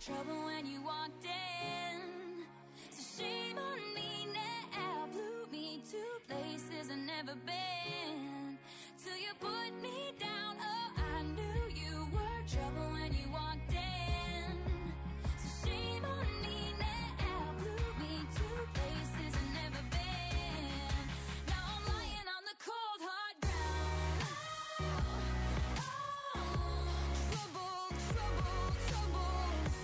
trouble when you walked in. So shame on me now, blew me to places I've never been. Till you put me down, oh, I knew you were trouble when you walked in. So shame on me now, blew me to places I've never been. Now I'm lying on the cold hard ground. Trouble, trouble, trouble.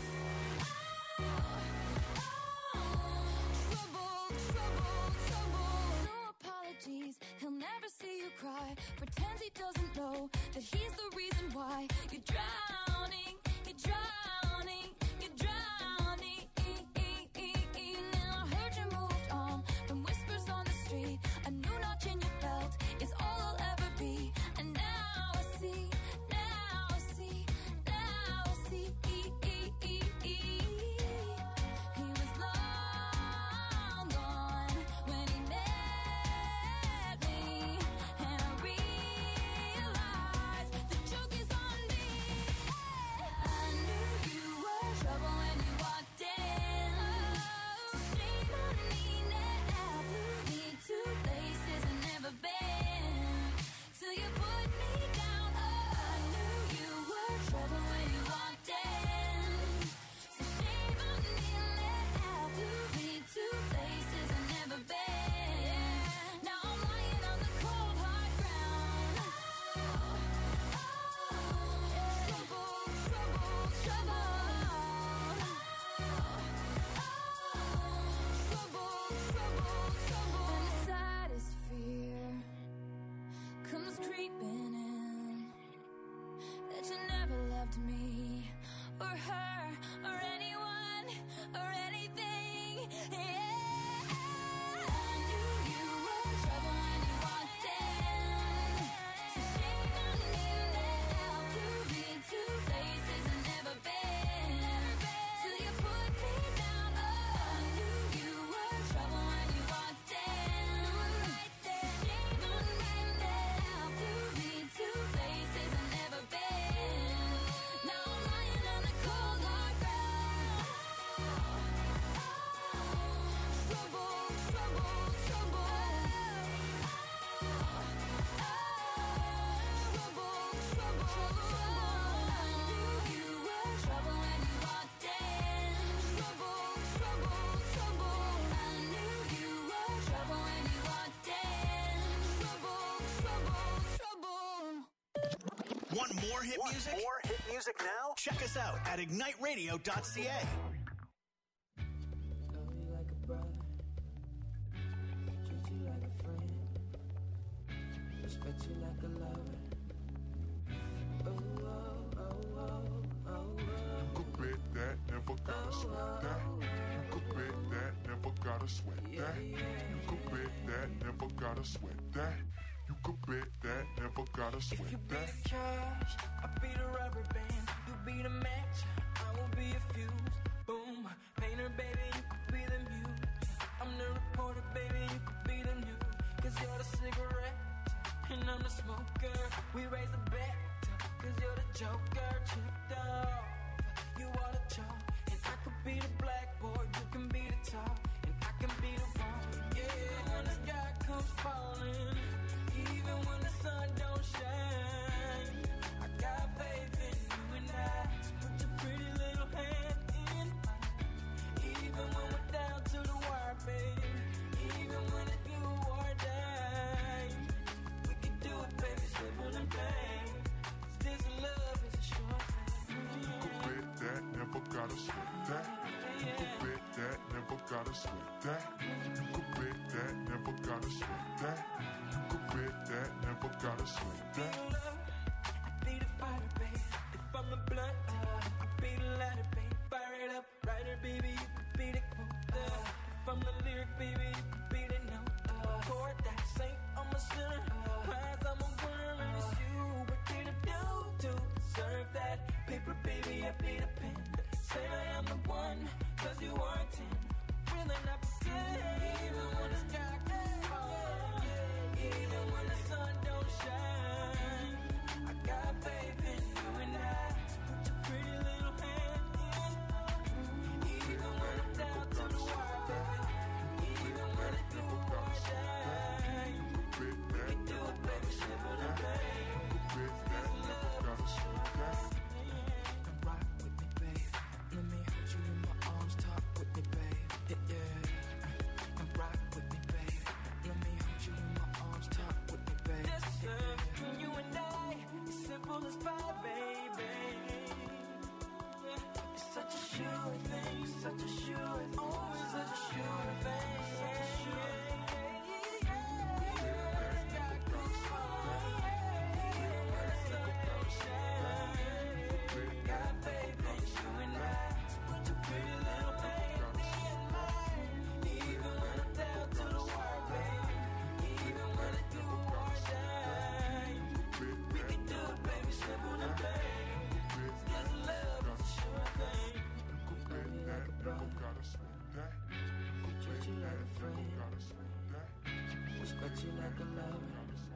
Trouble, trouble, trouble. No apologies, he'll never see you cry. Pretends he doesn't know that he's the reason why you're drowning, you're drowning, you're drowning. Now I heard you moved on from whispers on the street. A new notch in your belt is all I'll ever be. And now I see, now I see, now I see. He was long gone when he met me, and I realized the joke is on me. I knew you were trouble when you walked in. So shame on me now, blew me to places I've never been. Till you put me down, oh, I knew you were trouble when you walked in. So shame on me now, blew me to places I've never been. Now I'm lying on the cold hard ground. Trouble, trouble, trouble. Trouble, trouble, trouble. And the saddest fear comes creeping in, that you never loved me or her or anyone or anything. Yeah, I knew you were trouble when you walked in. So shame on me now, blew me to places I've never been. Till you put me down, oh, I knew you were trouble when you walked in. Shame on me now, blew me to places I've never been. Now I'm lying on the cold hard ground. Trouble, trouble, trouble. Trouble, trouble, trouble. I knew you were trouble when you walked in. Trouble, trouble, trouble. I knew you were trouble when you walked in. Trouble, trouble, trouble. Want more hit music? More hit music now? Check us out at igniteradio.ca. Love you like a brother, treat you like a friend, respect you like a lover. Oh, oh, oh, oh, oh, oh. Could bet that, never gotta sweat that. You could bet that, never gotta sweat that. You could bet that, never gotta sweat that. You could bet that, never gotta If you sweat be that. the cash, I'll be the rubber band. You be the match, I will be a fuse. Boom, painter, baby, you could be the muse. I'm the reporter, baby, you could be the news. Cause you're the cigarette, and I'm the smoker. We raise the bet, cause you're the joker. Chipped off, you are the chalk. And I could be the blackboard, you can be the top. And I can be the one, yeah. When the sky comes falling, even when the sun don't shine, I got faith in you and I. So put your pretty little hand in mine. Even when we're down to the wire, baby. Even when it's you or die, we can do it, baby, simple and plain. 'Cause this love is a short thing. You could bet that, never gotta sweat that. You could bet that, never gotta sweat that. You could bet that, never gotta sweat that. You could bet that, never gotta sweat that. I be the fighter, babe. If I'm the blunt, I be the lighter, babe. Fire it up, writer, baby, you could be the quote. If I'm the lyric, baby, you could be the note. Chord that saint, I'm a sinner. Prize, I'm a winner, and it's you. What did I do to deserve that? Paper, baby, I be the pen. Say I am the one, 'cause you are a 10. Really not pretend. Even when the sky comes falling, even when the sun don't shine, I got faith in you and I. So put your pretty little hand in mine. you like a lover.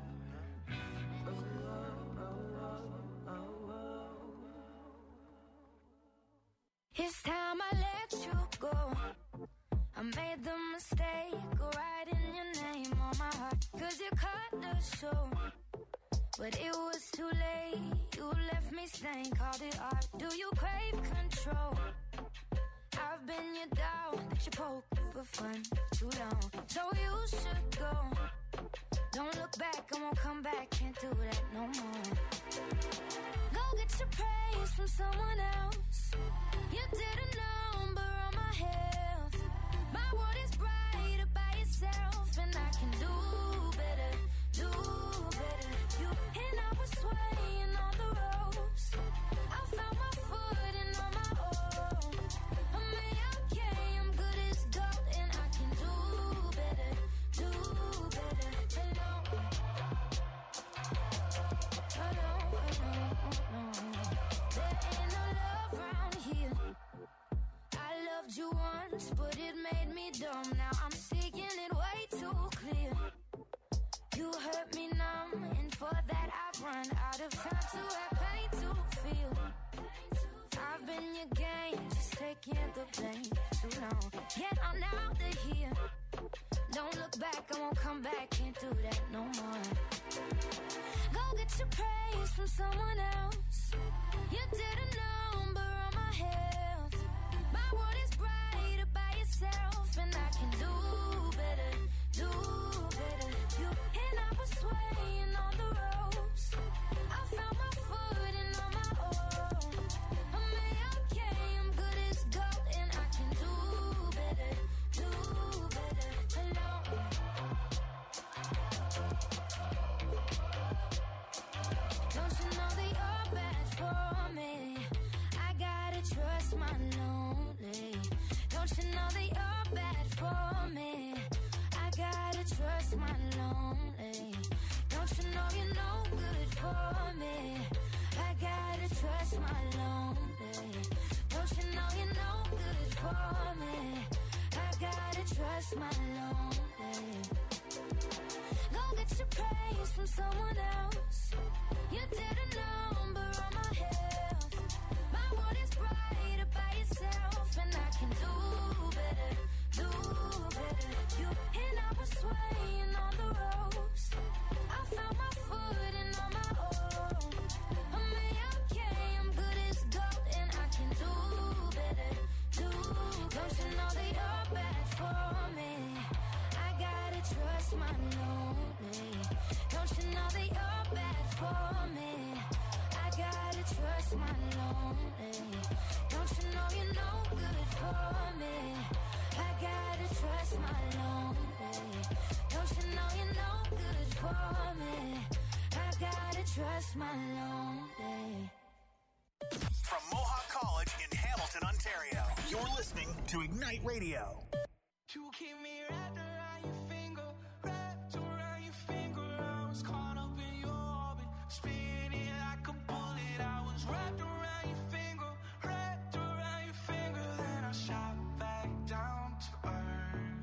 It's time I let you go. I made the mistake of writing your name on my heart, 'cause you cut the show. But it was too late, you left me stained, called it art. Do you crave control? I've been your dog that you poke for fun too long. So you should go. Don't look back, I won't come back, can't do that no more. Go get your praise from someone else. You didn't number on my health. My world is brighter by itself, and I can do better, do better. You and I was swaying on the ropes. I found my footing on my own. I'm okay, I'm good as gold, and I can do better, do better. Hello, hello, hello, there ain't no love around here. I loved you once, but it made me dumb. Now I'm seeing it way too clear. You hurt me numb, and for that I've run out of time to have pain to feel. I've been your game, just taking the blame for too long. Yet I'm out of here. Don't look back, I won't come back, can't do that no more. Go get your praise from someone else. You did a number on my health. My world is brighter by itself, and I can do better, do better. You and I was swaying on the ropes. I found my footing on my own. I'm okay, I'm good as gold, and I can do better, do better. Hello. Don't you know that you're bad for me? I gotta trust my lonely. Don't you know that you're bad for me? I gotta trust my lonely. Don't you know you're no good for me? I gotta trust my lonely. Don't you know you're no good for me? I gotta trust my lonely. Go get your praise from someone else. You did a number on my health. My world is brighter by itself, and I can do better, do better. You and I was swaying on the ropes. I found my footing on my own. I'm okay, I'm good as gold, and I can do better, do. Don't you know that you're bad for me? I gotta trust my lonely. Don't you know that you're bad for me? I gotta trust my lonely. Don't you know you're no good for me? I gotta trust my lonely. Don't you know you're no good for me? I gotta trust my lonely. From Mohawk College in Hamilton, Ontario, you're listening to Ignite Radio. You keep me wrapped around your finger, wrapped around your finger. I was caught up in your orbit, spinning like a bullet. I was wrapped around your finger, wrapped around your finger. Then I shot back down to earth.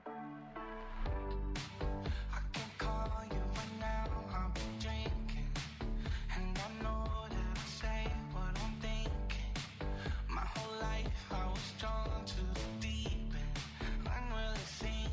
I can call you right now, I've been drinking, and I know that I say what I'm thinking. My whole life I was drawn to the deep end, unreal.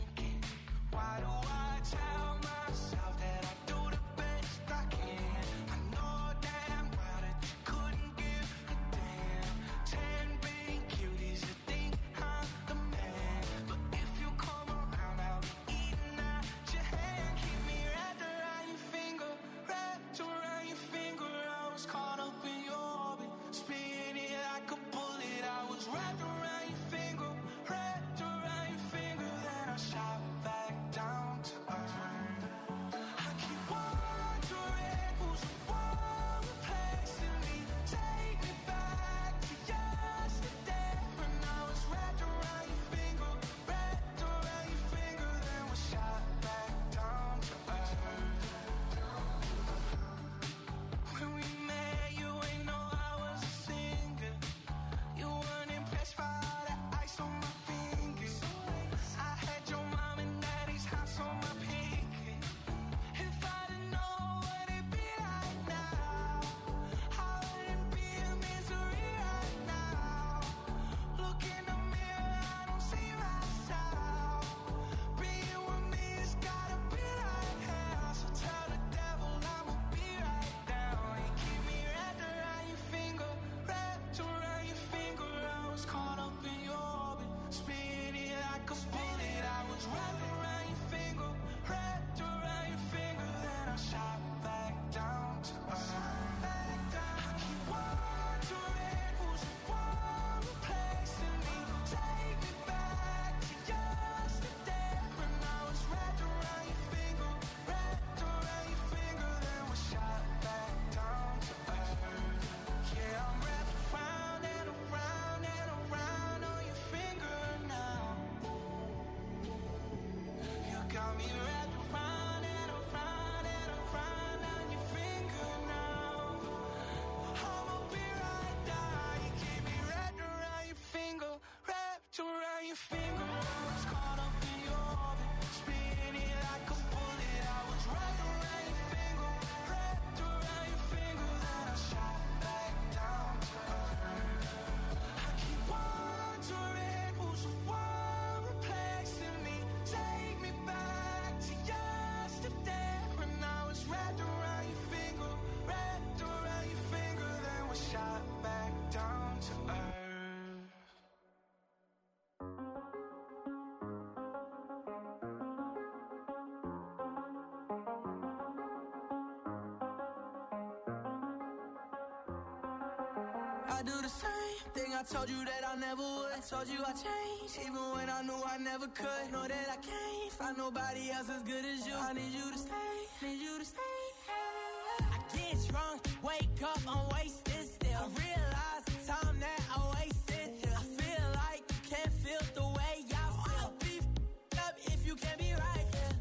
I do the same thing I told you that I never would. I told you I changed, even when I knew I never could. Know that I can't find nobody else as good as you. I need you to stay, need you to stay. I get drunk, wake up, I'm wasted still. I realize the time that I wasted here. I feel like you can't feel the way I feel. I'll be f***ed up if you can't be right here.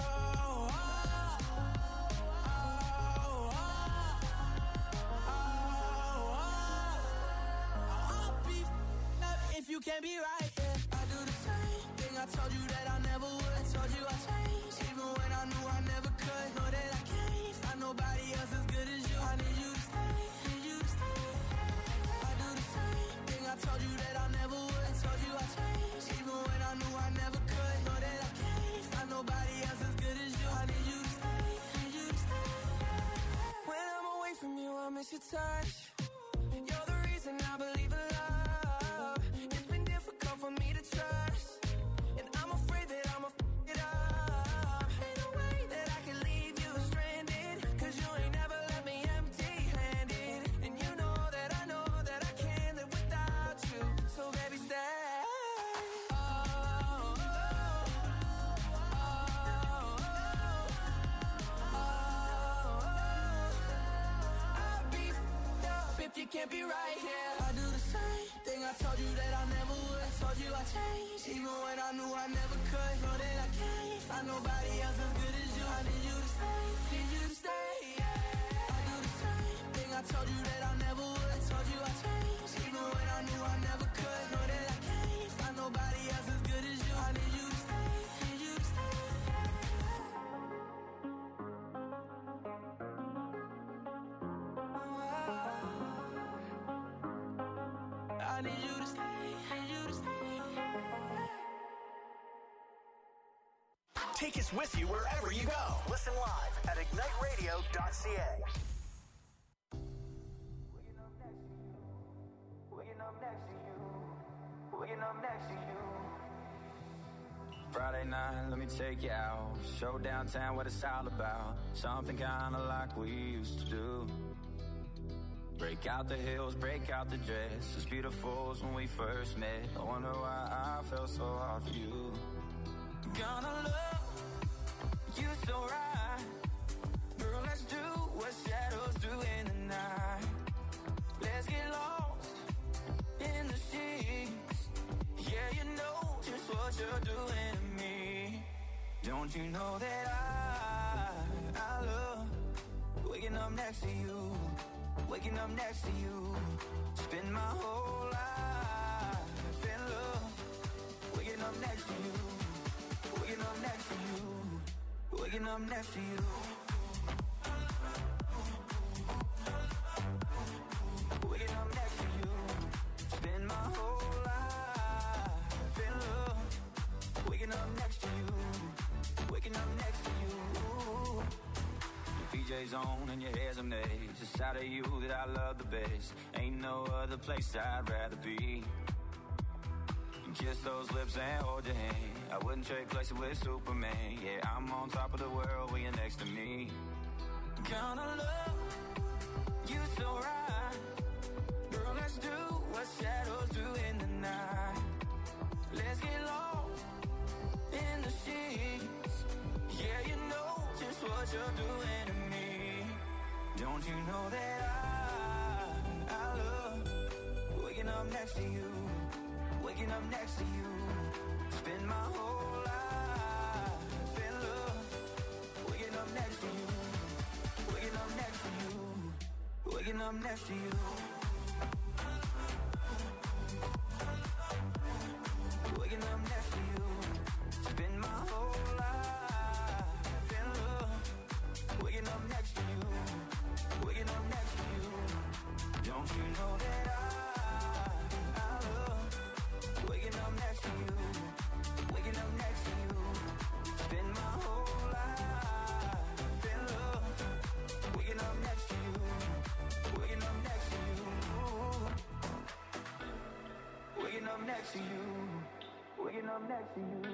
If you can't be right, yeah. I do the same thing I told you that I never would. I told you I changed, even when I knew I never could. Know that I can't find nobody else as good as you. I need you to stay, need you to stay. I do the same thing I told you that I never would. I told you I changed, even when I knew I never could. Know that I can't find nobody else as good as you. I need you to stay, need you to stay. When I'm away from you, I miss your touch. You're the reason I believe in love. For me to trust, and I'm afraid that I'ma f*** it up. Ain't no way that I can leave you stranded, cause you ain't never left me empty-handed. And you know that I can't live without you. So baby, stay. I'll be f***ed up if you can't be right here. I do the same thing I told you that I never would. I told you I changed, even when I knew I never could. Know that I can't find nobody else as good as you. I need you to stay, need you to stay. Yeah. I do the same thing I told you that I never would. I told you I changed, even when I knew I never could. Know that I can't find nobody else as good as you. I need you to stay, need you to stay. I need you to stay, need you to stay. Take us with you wherever you go. Listen live at igniteradio.ca. Waking up next to you. Waking up next to you. Friday night, let me take you out. Show downtown what it's all about. Something kinda like we used to do. Break out the heels, break out the dress. As beautiful as when we first met. I wonder why I felt so hard for you. Gonna love you so right. Girl, let's do what shadows do in the night. Let's get lost in the sheets. Yeah, you know just what you're doing to me. Don't you know that I love waking up next to you. Waking up next to you. Spend my whole life in love. Waking up next to you. Waking up next to you. Waking up next to you. Waking up next to you. Spend my whole life in love. Waking up next to you. Waking up next to you. PJ's on and your hair's a maze. It's out of you that I love the best. Ain't no other place I'd rather be. Kiss those lips and hold your hand. I wouldn't trade places with Superman. Yeah, I'm on top of the world when you're next to me. Gonna love you so right. Girl, let's do what shadows do in the night. Let's get lost in the sheets. Yeah, you know just what you're doing to me. Don't you know that I love waking up next to you. Waking up next to you. Spend my whole life in love. Waking up next to you. Waking up next to you. Waking up next to you. Waking up next to you. Spend my whole life in love. Waking up next to you. Waking up next to you. Don't you know that I love waking up next to you. Waking up next to you. Spend my whole life in love. Waking up next to you. Waking up next to you. Waking up next to you. Waking up next to you.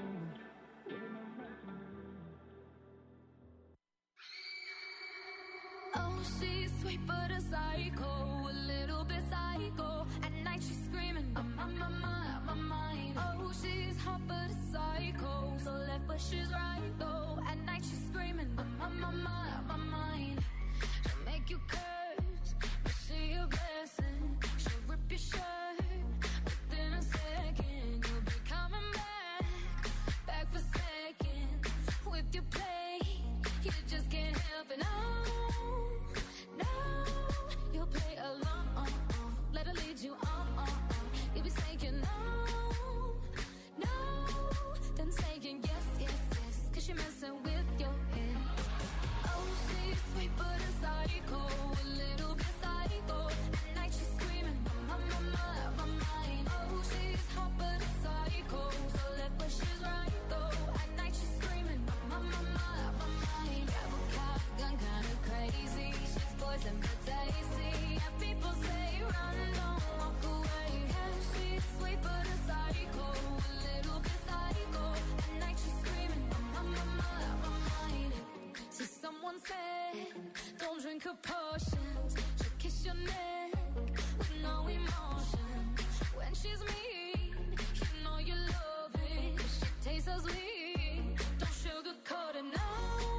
Oh, she's sweet. sweet but a psycho, a little bit psycho. At night she's screaming, I'm on my mind. Oh, she's hot but a psycho, so left but she's right though. At night she's screaming, I'm on my mind. She'll make you curse, but she a blessing. She'll rip your shirt within a second. You'll be coming back for seconds. With your play, you just can't help it. No, you'll play along. Let her lead you on. You'll be saying no, then saying yes, 'cause you're messing with your head. Oh, she's sweet but a psycho, a little bit psycho. At night she's screaming, my mind. Oh, she's hot but a psycho, so left but she's right though. At night she's screaming, my mind. Grab a cop, gun kinda crazy. She's poison but tasty. Yeah, people say run, don't walk away. Yeah, she's sweet but a psycho, a little bit psycho. At night she's screaming, my mind. See, someone said, don't drink her potions. She'll kiss your neck with no emotion. When she's mean, you know you love it. She tastes so sweet, don't sugarcoat it. No,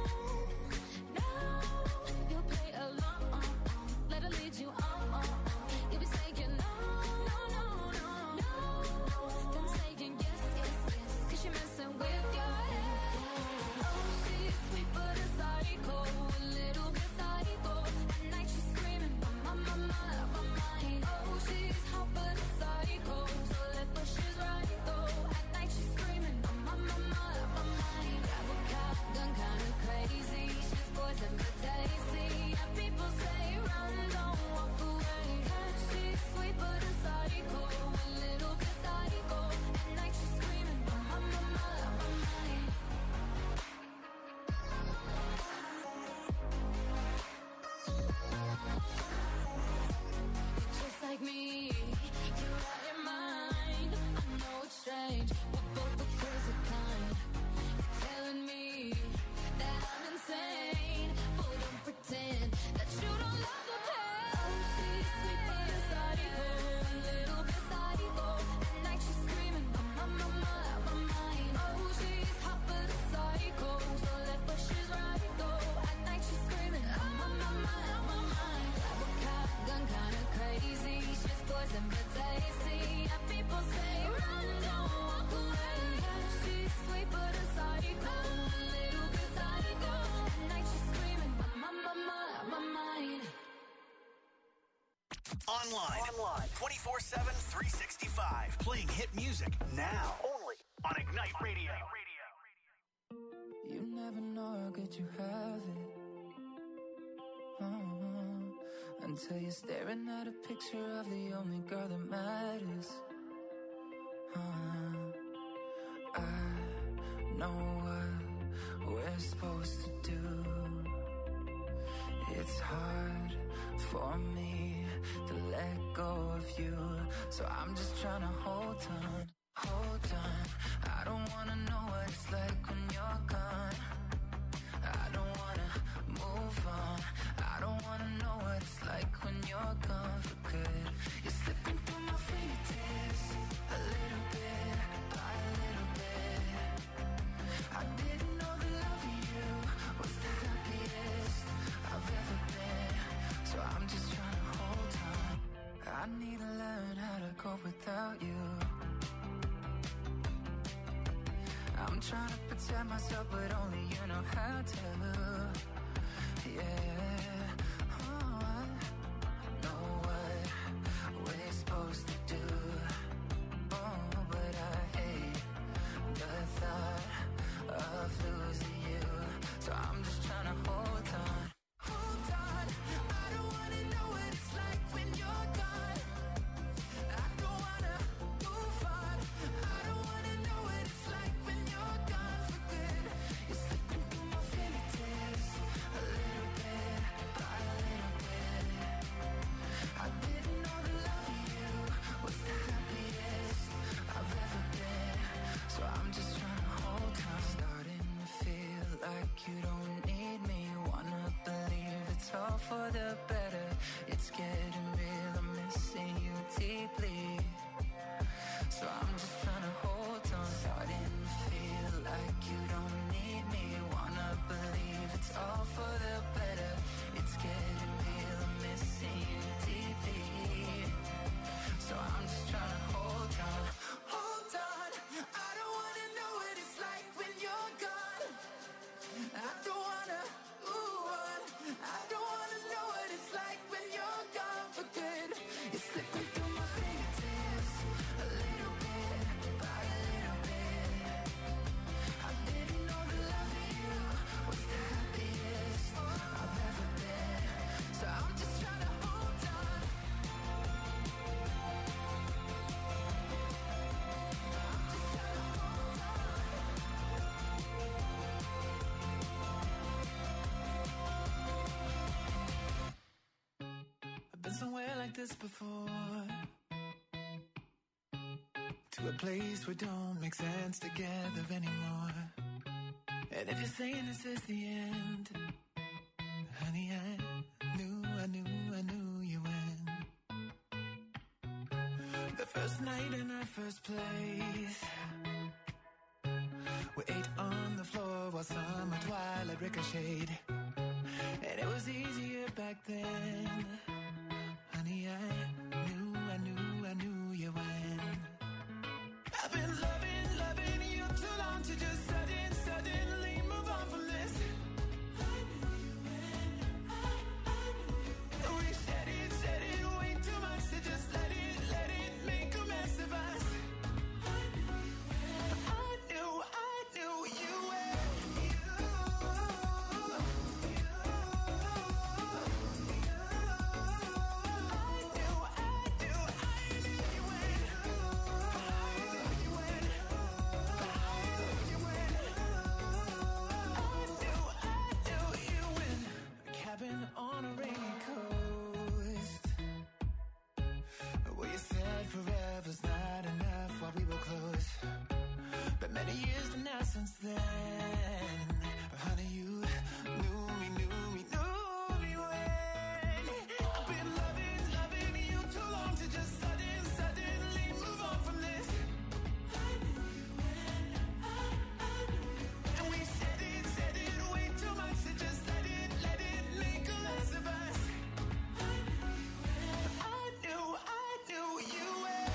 you'll play along. Let her lead you on. You'll be saying no, then saying yes, 'cause you're messing with your head. Oh, she's sweet but a psycho, a little bit psycho. At night she's screaming, my mind. Oh, she's hot but a psycho, so left but she's right though. At night she's screaming, my mind. Grab a cop, gun kinda crazy. She's poison but tasty. Yeah, people say run, don't walk away. Yeah, she's sweet but a psycho, a little bit psycho. At night she's screaming, my mind. Just like me, you're out your mind. I know it's strange, we're both the crazy kind. You're telling me that I'm insane, but don't pretend that you don't love the pain. Oh, she's sweet but a psycho, a little bit psycho. At night she's screaming, my mind. Oh, she's hot but a psycho, so left but she's right though. At night she's screaming, my mind. Grab a cop, gun kinda crazy. She's poison but tasty. Yeah, people say run, don't walk away. Yeah, she's sweet but a psycho, a little bit psycho. At night she's screaming, my mind. Online 24/7, 365. Playing hit music now. Only on Ignite Radio. You never know how good you have it. Until you're staring at a picture of the only girl that matters. I know what we're supposed to do. It's hard for me to let go of you, so I'm just trying to hold on. I don't wanna know what it's like when you're gone. I don't wanna move on. I don't wanna know what it's like when you're gone for good. You're slipping through my fingertips, a little bit by a little bit. I didn't know the love of you was the happiest I've ever been, so I'm just trying to hold on. I need to learn how to cope without you. I'm trying to protect myself, but only you know how to. Yeah, I know what we're supposed to do. Oh, but I hate the thought of losing you, so I'm just trying to hold on. I don't wanna know what it's like when you're gone. I don't wanna move on. I don't wanna know what it's like when you're gone for good. You're slipping through my fingertips, a little bit somewhere like this before. To a place where don't make sense together anymore. And if you're saying this is the end, honey, I knew you win. The first night in our first place, we ate on the floor while summer twilight ricocheted. And it was easier back then. Honey, I knew you win. I've been loving you too long to just suddenly move on from this. I knew you win. I knew you win. We said it way too much to just let it make a mess of us. I knew you win. I knew you win. On a rainy coast, where you said forever's not enough while we were close. But many years from now since then, honey, you knew me when. I've been loving you too long to just suddenly move on from this. I knew you when. I knew you. And we said it way too much to just let it make a mess of us. I knew you when.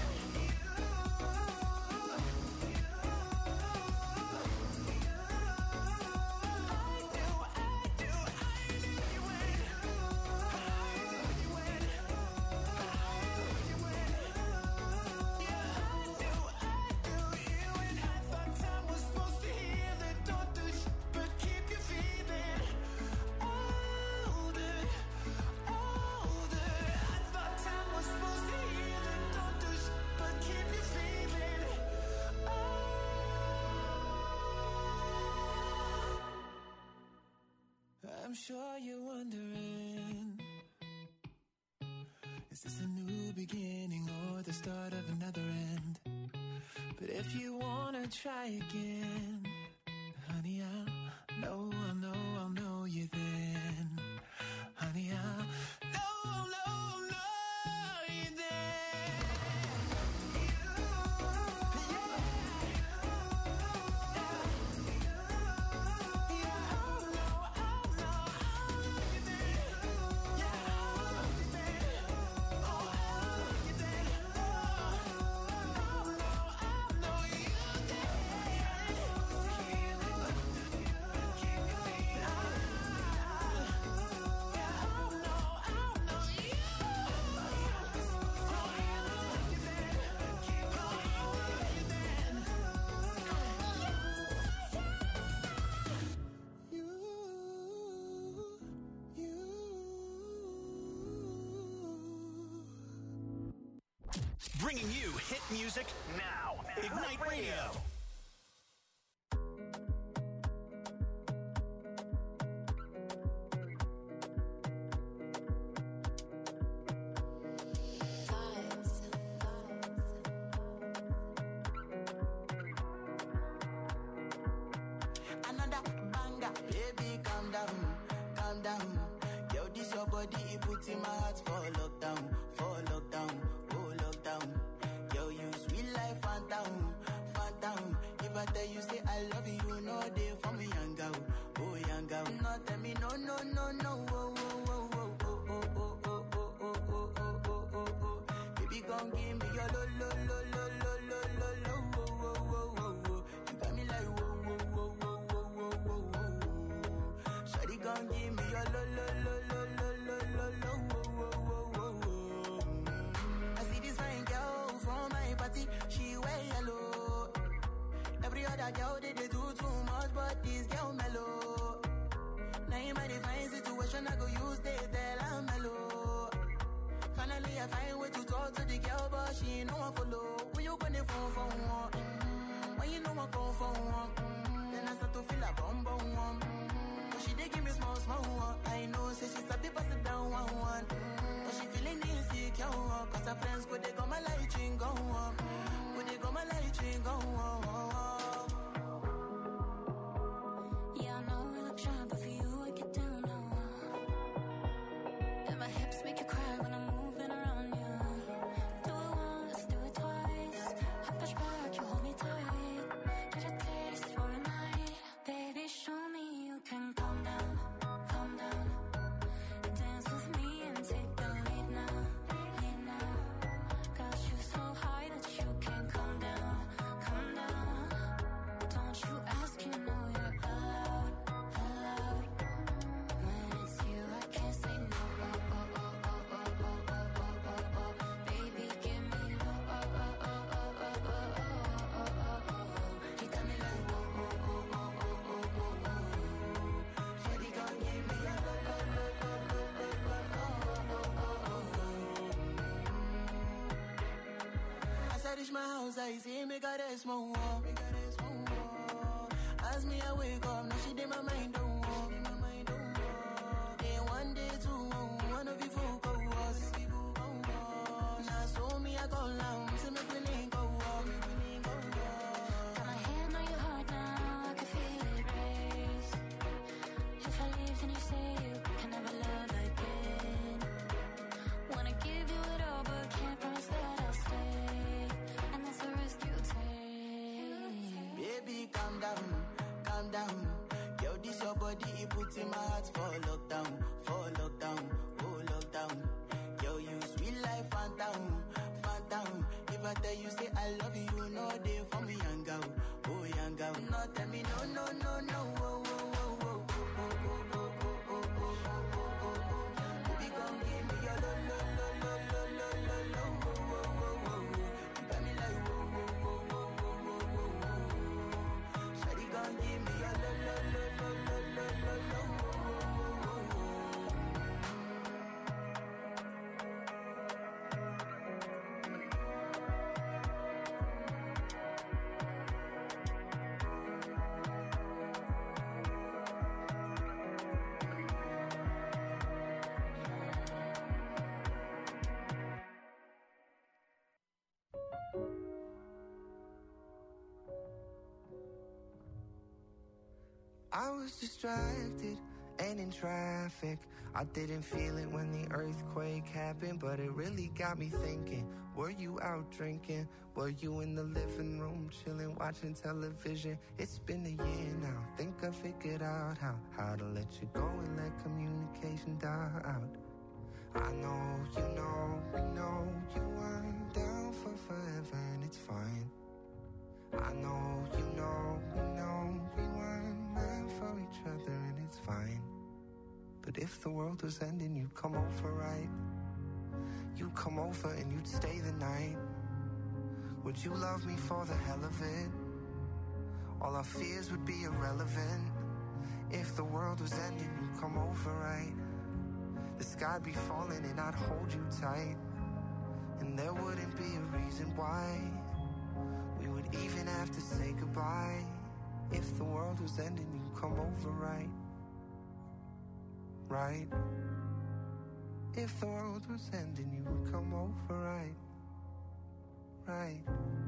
I'm sure you're wondering, is this a new beginning or the start of another end? But if you wanna try again, honey, I'll know you then. Honey, I'll know you then. Bringing you hit music now. Ignite Radio. Another banger, baby, calm down. Yo, this your body, it puts in my heart for lockdown. Oh lockdown. Yo, you sweet life, phantom. If I tell you say I love you, no day for me, young girl. Oh, young girl. No, tell me no. Oh. Baby, gon' give me your lo. You got me like whoa. Shawty gon' give me your lo. I see this fine girl from my party, she wear yellow. Every other girl they do too much, but this girl mellow. Now in my divine situation, I go use they tell I'm mellow. Finally I find way to talk to the girl, but she ain't no one follow. When you gonna phone for one? When you know I come for one? Then I start to feel a bum. But she dey give me small one. I know, say she's a bit pass it down one. But she feeling inside. reach my house, I see me got a small wall. As me I wake up, now she did my mind don't walk. Then one day two, one of you folk go us. Now so me I go down, so me we link go up. Got my hand on your heart now, I can feel it race. If I leave, then you say you can never love again. Wanna give you it all, but can't promise that I'll stay. And that's the risk you take. Baby, calm down, calm down. Yo, this your body, it puts in my heart for lockdown, oh lockdown. Yo, you sweet life, phantom, phantom. If I tell you say I love you, you know they for me, young girl, oh young girl. No, tell me no, no, no, no, oh, oh, oh, oh, oh, oh, oh, oh, oh, oh, oh, oh. Baby, come give me your lo, lo, lo, lo, lo, lo, lo, lo, oh, oh, oh, oh. You got me like whoa, whoa, whoa, whoa, whoa, whoa, whoa. Shawty, come give me your lo, lo, lo, lo, lo, lo, lo, lo, oh, oh, oh, oh. I was distracted and in traffic. I didn't feel it when the earthquake happened, but it really got me thinking. Were you out drinking? Were you in the living room chilling, watching television? It's been a year now. Think I figured out how to let you go and let communication die out. I know, you know, we know you weren't down for forever and it's fine. I know, you know, we know we weren't meant for each other and it's fine. But if the world was ending, you'd come over, right? You'd come over and you'd stay the night. Would you love me for the hell of it? All our fears would be irrelevant. If the world was ending, you'd come over, right? The sky'd be falling and I'd hold you tight. And there wouldn't be a reason why we would even have to say goodbye. If the world was ending, you'd come over, right? Right? If the world was ending, you would come over, right? Right?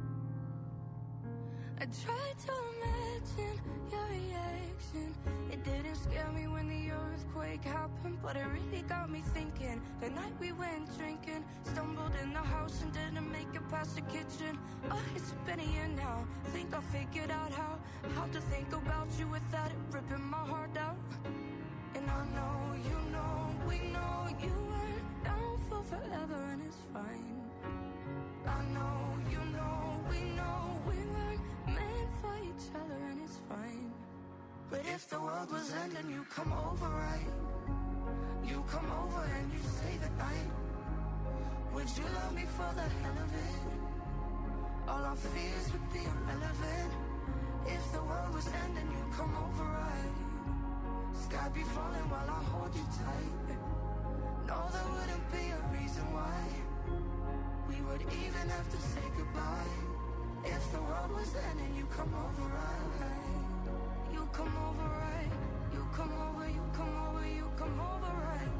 I tried to imagine your reaction. It didn't scare me when the earthquake happened, but it really got me thinking. The night we went drinking, stumbled in the house and didn't make it past the kitchen. Oh, it's been a year now. Think I figured out how to think about you without it ripping my heart out. And I know, you know, we know you weren't down for forever and it's fine. I know, you know, we know we weren't meant for each other and it's fine. But if the world was ending, you come over, right? You come over and you stay the night. Would you love me for the hell of it? All our fears would be irrelevant. If the world was ending, you come over, right? Sky be falling while I hold you tight. No, there wouldn't be a reason why we would even have to say goodbye. If the world was ending, you come over, right? You come over, right? You come over, you come over, you come over, right?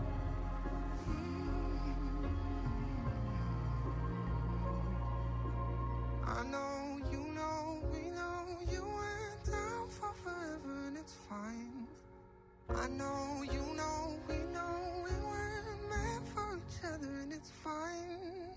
I know, you know, we know you went down for forever and it's fine. I know, you know, we know we weren't meant for each other and it's fine.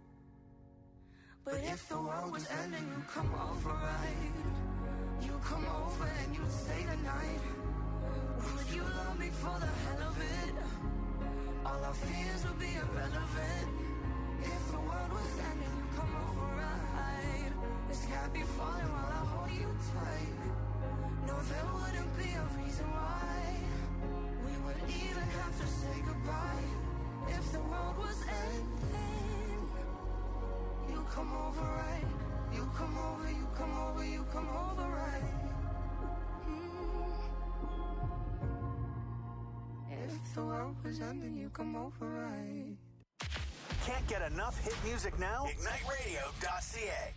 But if the world was ending, you come over, right? You come over and you stay the night. Would you love me for the hell of it? All our fears would be irrelevant. If the world was ending, you come over, right? The sky be falling while I hold you tight. No, there wouldn't be a reason why we would even have to say goodbye. If the world was ending, you come over, right? You come over, you come over, you come over, right? If the world was ending, you come over, right? Can't get enough hit music now? IgniteRadio.ca.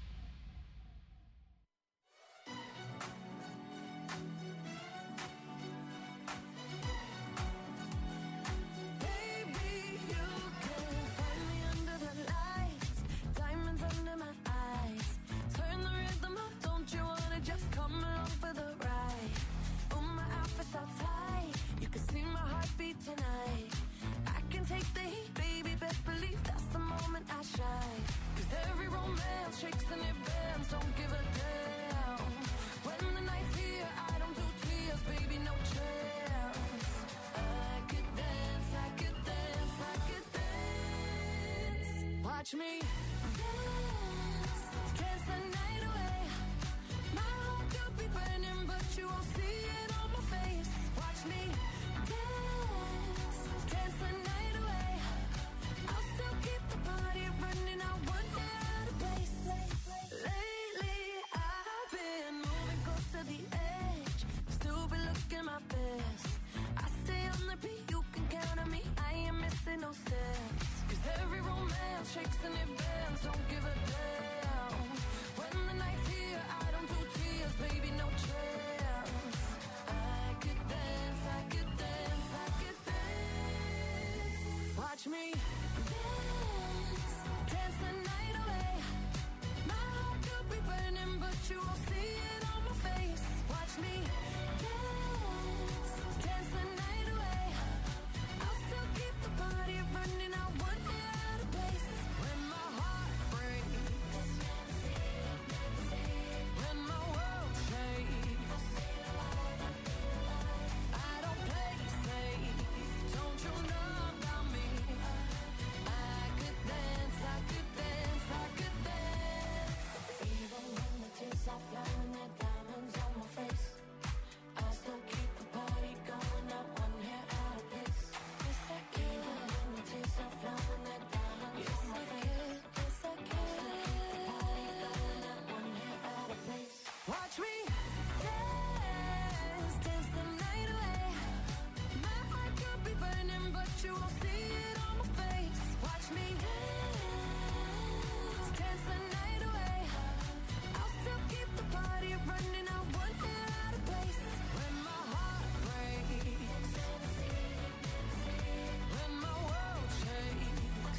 Baby, you can find me under the lights, diamonds under my eyes. Turn the rhythm up, don't you wanna just come along for the ride? Oh, my outfit's all tight, you can see my heartbeat tonight. I can take the heat, baby, best believe that's the moment I shine. 'Cause every romance shakes and it bends, don't give a damn. When the night's here, I don't do tears, baby, no chance. I could dance, I could dance, I could dance. Watch me dance, dance the night away. My heart could be burning, but you won't see it on my face. Watch me dance, dance the night away. I'll still keep the party running, I won't get out of place. Lately, I've been moving close to the edge, still be looking my best. I stay on the beat, you can count on me, I ain't missing no steps. 'Cause every romance shakes and it bends, don't give a damn. When the night's here, I don't do tears, baby, no chance. I could dance, I could dance, I could dance. Watch me dance, dance the night away. My heart could be burning, but you won't see it on my face. Watch me dance, dance the night away. I'll still keep the party running, I won't get out of place. When my heart breaks, when my world shakes, I don't play safe, don't you know about me? I could dance, I could dance, I could dance. Even when the tears are flowing, the diamonds on my face, I still keep the party going, not one hair out of place. Yes, I can. Even when the tears are flowing, the diamonds on my face, yes, I can. Watch me dance, dance the night away. My heart could be burning, but you won't see it on my face. Watch me dance, dance the night away. I'll still keep the party running, I won't get out of place. When my heart breaks, when my world shakes,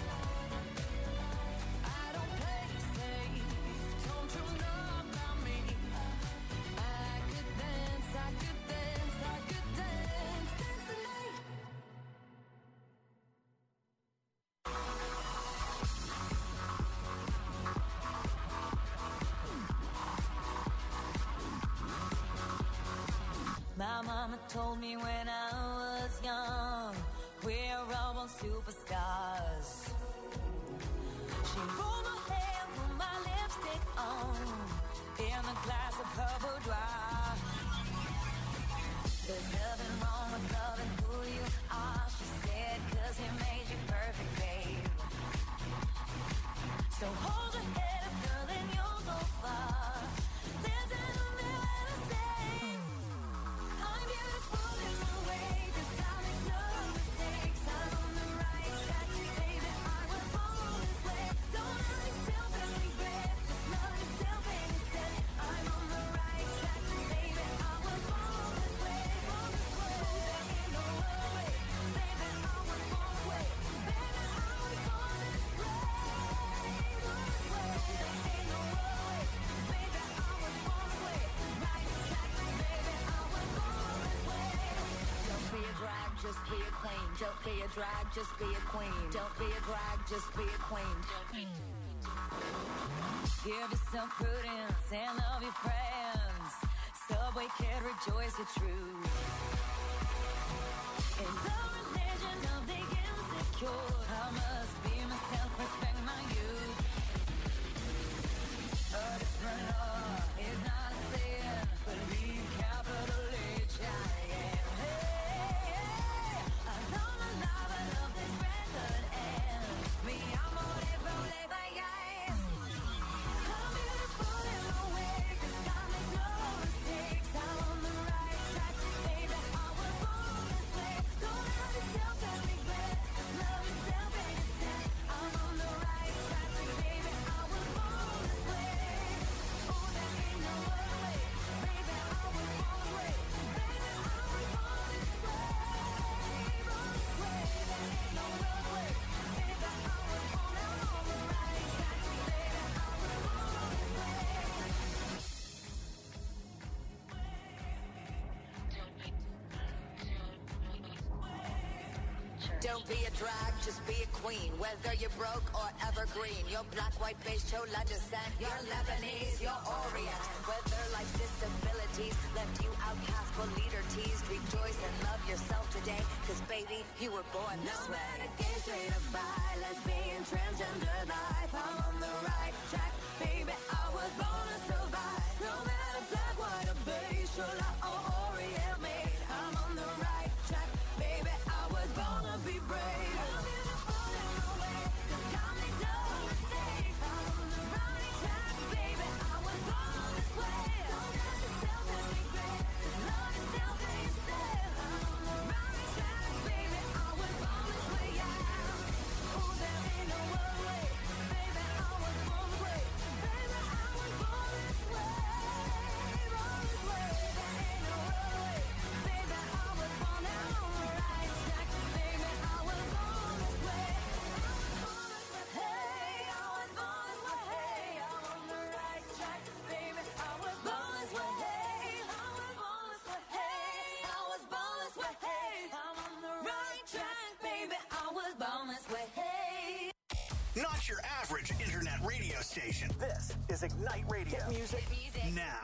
I don't play safe, don't you know about me? I could dance, I could dance, I could dance, dance the night. My mama told me when I was young, we're all born superstars. She rolled my hair, put my lipstick on, in a glass of her boudoir. There's nothing wrong with loving who you are, she said, 'cause he made you perfect, babe. So hold your head up, girl, and you'll go far. There's nothing to say. I'm beautiful in my way, 'cause I make no mistakes. I'm on the right track, baby, I was born this way. Don't hurt yourself and regret, just love yourself and instead. I'm on the right track, baby, I was born this way. Born this way. There ain't no other way, baby, I was born this way. Baby, I was born this way. Born this way. There ain't no other way, baby, I was born this way. Right track, baby, I was born this way. Don't be a drag, just be a queen. Don't be a drag, just be a queen. Don't be a drag, just be a queen. Give yourself prudence and love your friends. Subway kid, rejoice your truth. In the religion of the insecure, I must be myself, respect my youth. A different law is not a sin, believe capital H-I-M. Hey, hey, I know my love, I love this record, and me, I'm on it, roll it, bye, guys. I'm beautiful in my way, 'cause I make no mistakes. I'm on the right track, baby, I was born this way. Don't hurt yourself and regret, just love yourself and instead. Don't be a drag, just be a queen. Whether you're broke or evergreen, you're black, white, beige, chola descent, you're Lebanese, you're Orient. Whether life's disabilities left you outcast but leader teased, rejoice and love yourself today, cause baby, you were born this way. No matter gay, straight or bi, lesbian, transgender life, I'm on the right track, baby, I was born to survive. No matter black, white or beige, chola or Orient made, I'm on the right track, baby, I was born to be brave. I'm beautiful in my way, 'cause God makes no mistakes. I'm on the right track, baby, I was born this way. Don't have to tell me regret, 'cause love is self and yourself. I'm on the right track, baby, I was born this way, yeah. Oh, there ain't no other way, baby, I was born this way. Baby, I was born this way, born this way. There ain't no other way, baby, I was born out on the right track, baby, I was born this way. Hey, I was born this way, hey, I'm on the right track, baby, I was born this way, hey, I was born this way, hey, I was born this way, hey, I'm on the right track, baby, I was born this way, hey. Not your average internet radio station. This is Ignite Radio. Hit music now.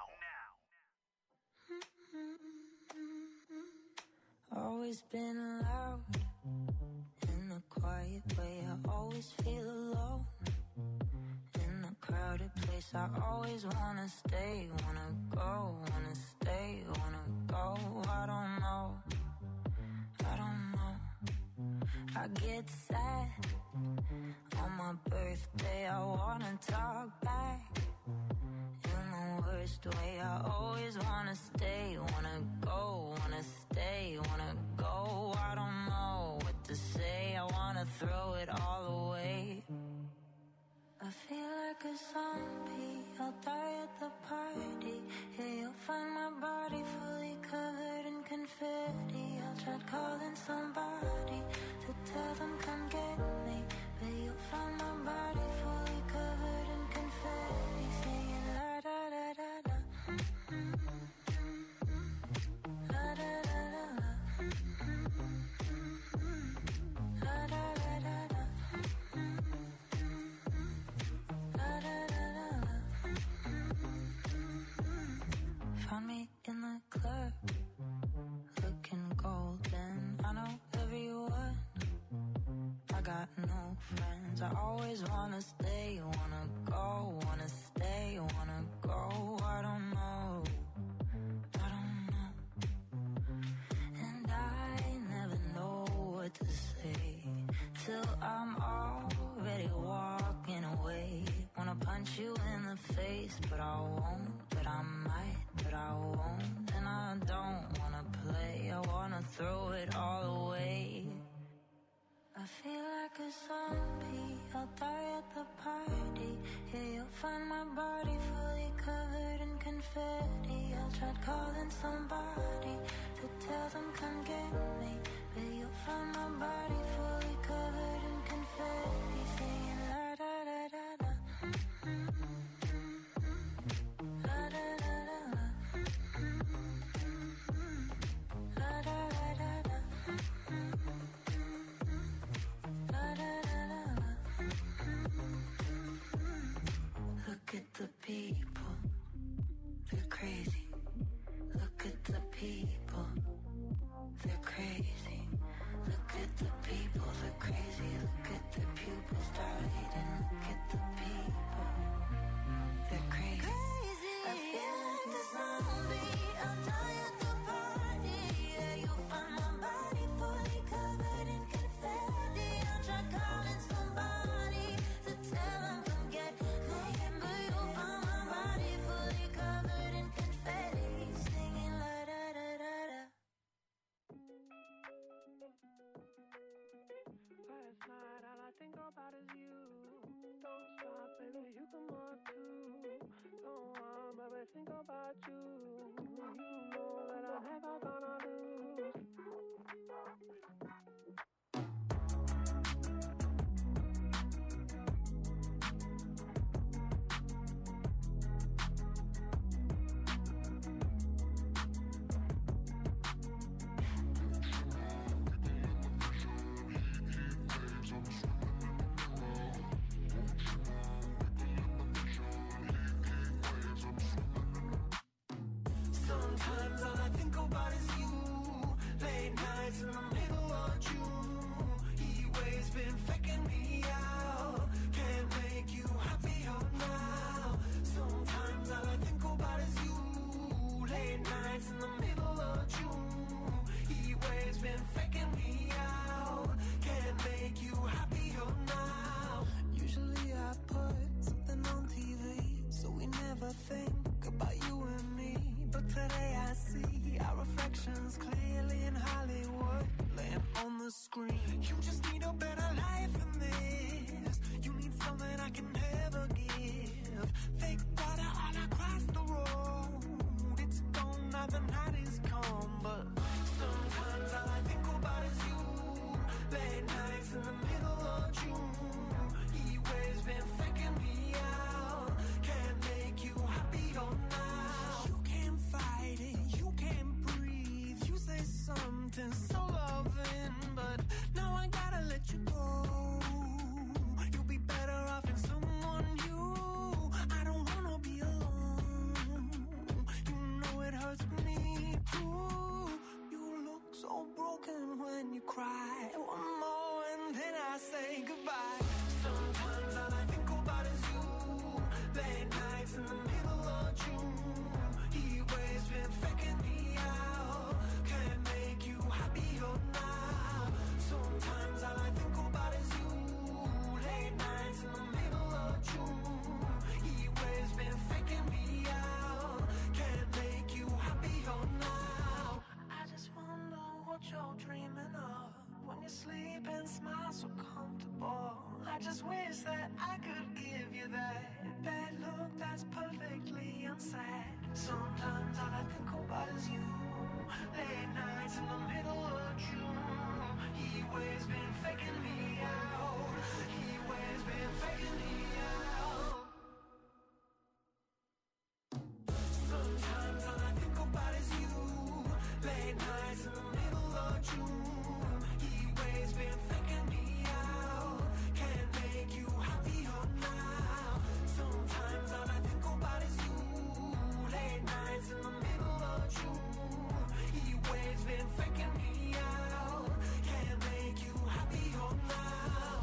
Always been loud in a quiet way. I always feel alone in a crowded place. I always wanna stay, wanna go, wanna stay, wanna go. I don't know, I don't know. I get sad on my birthday. I wanna talk back in the worst way. I always wanna stay, wanna go, wanna stay, wanna go. I don't know what to say. I wanna throw it all away. I feel like a zombie. I'll die at the party. Yeah, you'll find my body fully covered in confetti. I'll try calling somebody to tell them come get me, but you'll find my body fully covered in confetti, singing la da da da da. La da da da da. La da da da da. La da da da da. Found me in the club, looking golden. I know everyone, I got no friends. I always wanna stay, wanna go, wanna stay, wanna go. I don't know, I don't know. And I never know what to say till I'm already walking away. Wanna punch you in the face, but I won't, but I might, but I won't. And I don't wanna play, I wanna throw it all away. I feel like a zombie, I'll die at the party. Yeah, you'll find my body fully covered in confetti. I'll try calling somebody to tell them come get me, but you'll find my body fully covered in confetti, singing la da da da da. La da da da da. La da da da da. La da da da da. Look at the people, they're crazy. Look at the people, they're crazy. Look at the people, they're crazy. Look at the pupils dilating. Look at the people, they're crazy. I feel like a zombie. I'll die at the party. Yeah, you'll find my body fully covered in confetti. I'll try calling somebody to tell them come get me, but you'll find my body fully covered in confetti, singing la da da da da. Last night all I think about is you. Don't stop, baby, you can walk too. Go on, baby, think about you. You know that I'm never gonna lose. that I could give you that bad look that's perfectly unsaid. Sometimes all I think about is you. Late nights in the middle of June. He waves been faking me out. He waves been faking me out. Sometimes all I think about is you. Late nights in the middle of June. He waves been faking me out. Can't make you happier now. Sometimes all I think about is you. Late nights in the middle of June. He waves been faking me out. Can't make you happier now.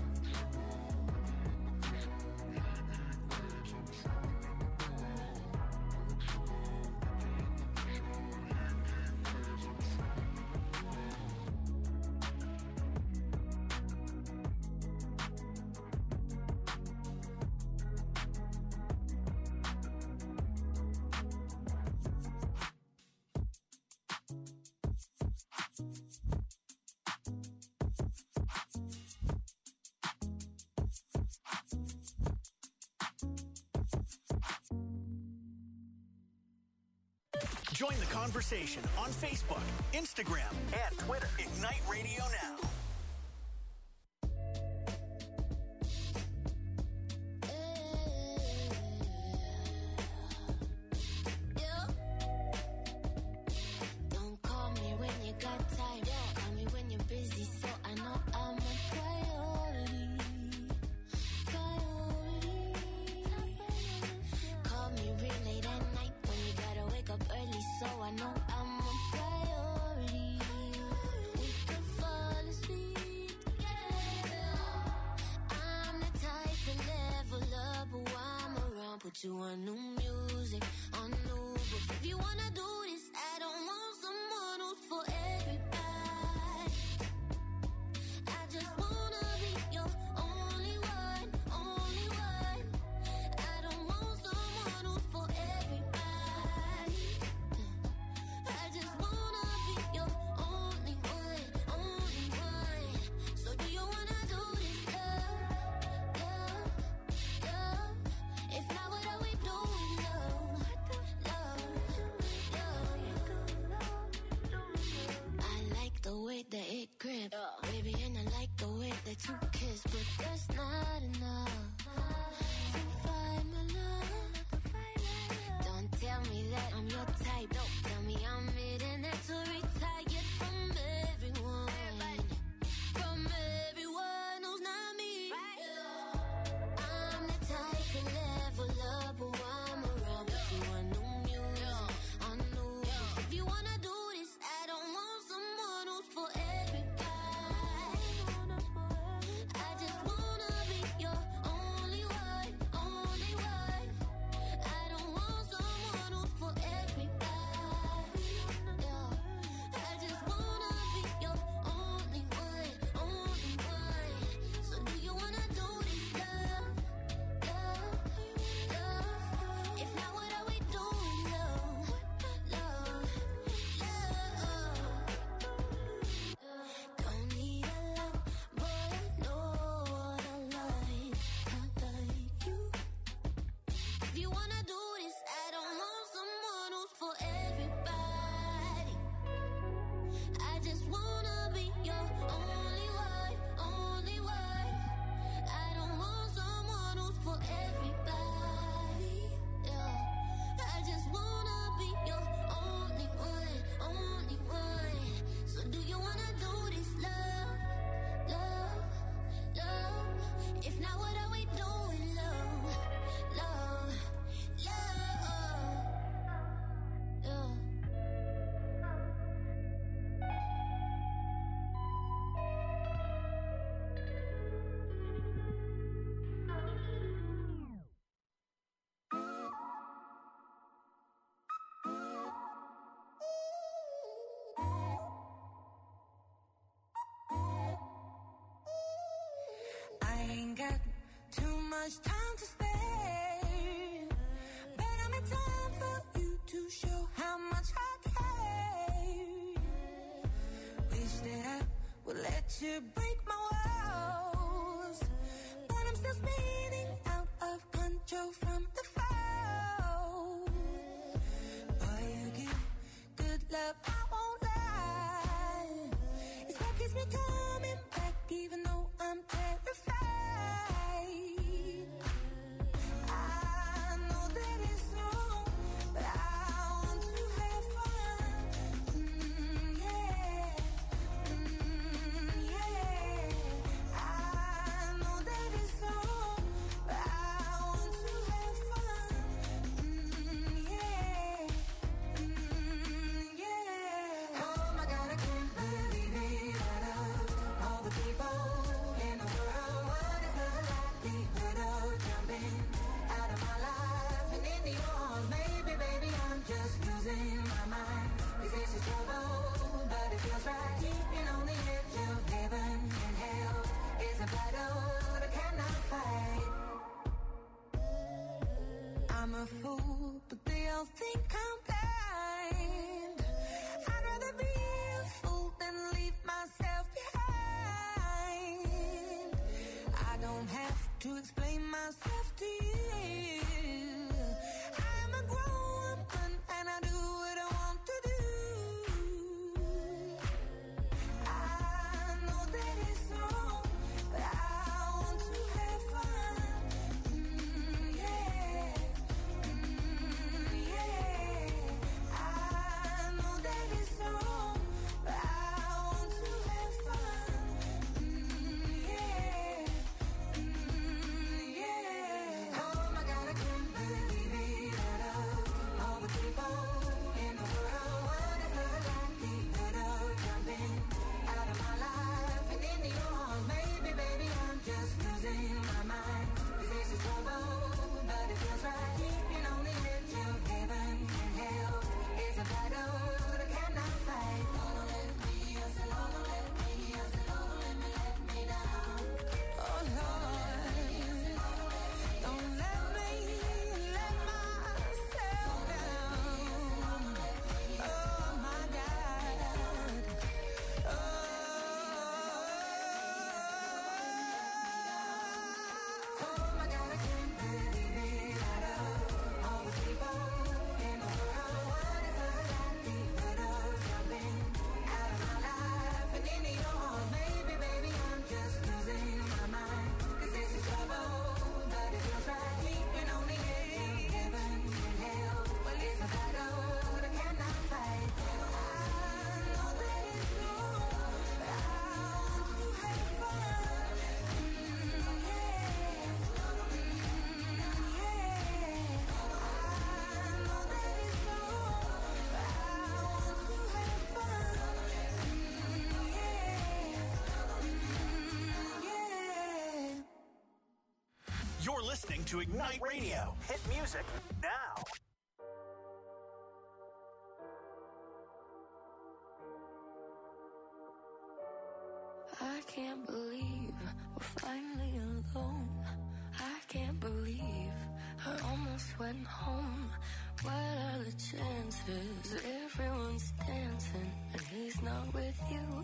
Join the conversation on Facebook, Instagram, and Twitter. Ignite Radio Now. Don't call me when you got time. Call me when you're busy, so I know I'm a priority. Call me real late at night when you gotta wake up early, so I know I'm a priority. We could fall asleep together. I'm the type to level up, but while I'm around, put you on new music, on new books. If you wanna do this, I don't want someone who's for everybody. I just wanna be your only one, only one. I don't want someone who's for everybody. I just wanna be your only one, only one. So do you wanna do this, love, love, love? If not, what are we doing, love, love, love? I like the way that it grip, baby, and I like the way that you kiss, but that's not enough to find my love. Don't tell me that I'm your type. Don't tell me I'm it and that to retire from everyone. From everyone who's not me. I'm the type to level up, but while I'm around, put you on new music, on new books. If you wanna do this, I don't want someone who's for everybody. I just wanna be your only one, only one. I don't want someone who's for everybody. I just wanna be your only one, only one. So do you wanna do this, love, love, love? If not, what are we doing, love, love, love? Don't need a lot, but I know what I like. I like you. If you wanna do this, I don't want someone who's for everybody. I just wanna be your only one, only one. I don't want someone who's for everybody. I just wanna be your only one, only one. So do you wanna do this, love, love, love? If not, what are we doing, love, love, love, love? I ain't got too much time to spare, but I'm in time for you to show how much I care. Wish that I would let you break my walls, but I'm still spinning out of control from the fall. Boy, you give good love, I won't lie. It's what keeps me coming back, even though I'm terrified. I know that it's wrong, but I want to have fun. Yeah, yeah. I know that it's wrong, but I want to have fun. Yeah, yeah. Oh my God, I can't believe it. Out of all the people in the world, what is the likelihood of jumping out of my life and into yours? Maybe, baby, I'm just losing my mind. This is trouble, but it feels right. Keeping on the edge of heaven and hell is a battle that I cannot fight. I'm a fool, but they all think I'm blind. I'd rather be a fool than leave myself behind. I don't have to explain myself to you. I'm a grown woman and I do what I want to do. I know that it's wrong, but I want to have fun. Yeah, yeah. I know that it's wrong, but I want to have fun. Yeah, yeah. Oh my God, I can't believe it. Out of all the people in the world, what is the likelihood of jumping out of my life and into yours? Maybe, baby, I'm just losing my mind. This is trouble, but it feels right. Keeping on the edge of heaven and hell is a battle that I cannot fight. Don't let me, I said, don't let me, I said, don't let me down. Oh Lord, don't let me let myself down. Oh my God. Oh my God, I can't believe it. Out of all the people in the world, what is the likelihood of jumping out of my life and into yours? Maybe, baby, I'm just losing my mind. 'Cause this is trouble, but it feels right. Keeping on the edge of heaven and hell. Well, it's a battle that I cannot fight. I know that it's wrong, but I want to have fun. You're listening to Ignite Radio. Hit music now. I can't believe we're finally alone. I can't believe I almost went home. What are the chances? Everyone's dancing and he's not with you.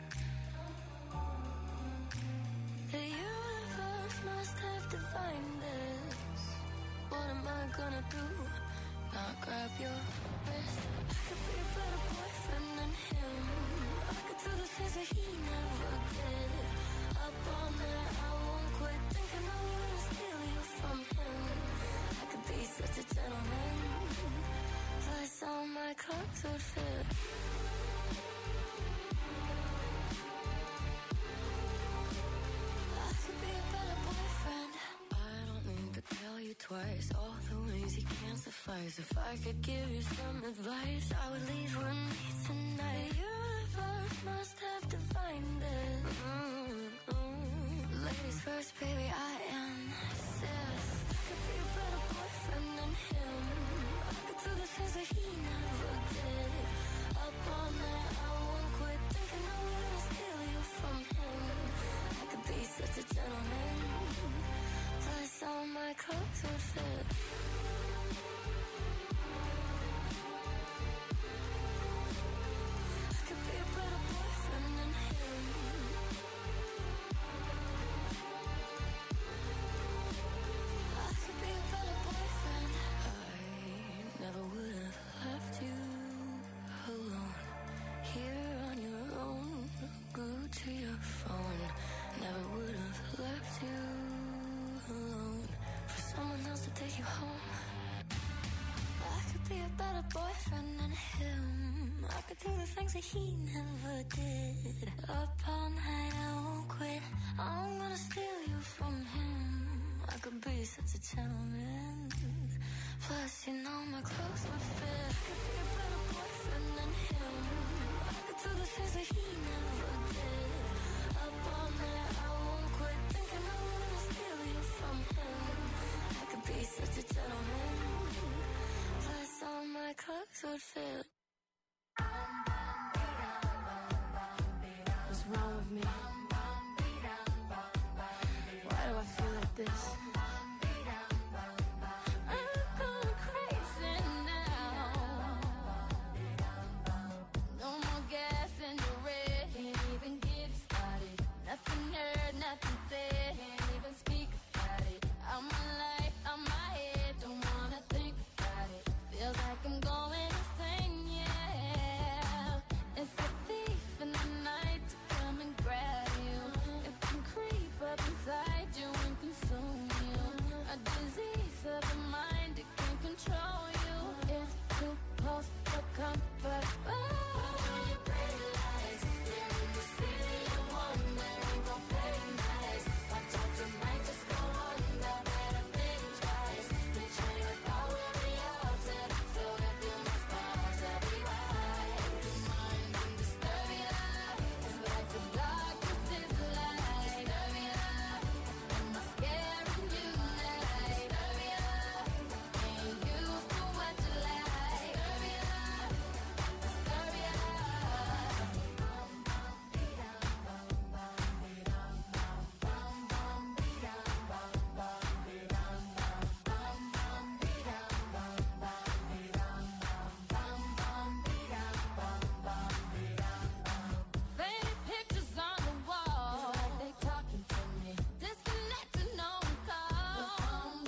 The universe must have divined this. What am I gonna do? Not grab your wrist. I could be a better boyfriend than him. I could do the things that he never did. Up all night, I won't quit thinking I wanna steal you from him. I could be such a gentleman. Plus all my clothes would fit. I could be a better boyfriend. I don't need to tell you twice all the ways you can't suffice. If I could give you some advice, I would leave with me tonight. The universe must have divined it. Ladies first, baby, I insist. I could be a better boyfriend than him. I could do the things that he never did. Up all night, I won't quit thinking I wanna steal you from him. I could be such a gentleman. Plus all my clothes would fit. I could be a better boyfriend than him. a better boyfriend than him. I could do the things that he never did. Up all night, I won't quit. I'm gonna steal you from him. I could be such a gentleman. Plus, you know my clothes would fit. I could be a better boyfriend than him. I could do the things that he never did. Up all night, I won't quit. Thinking I'm gonna steal you from him. I could be such a gentleman. Plus, all my clothes would fit. What's wrong with me? Why do I feel like this?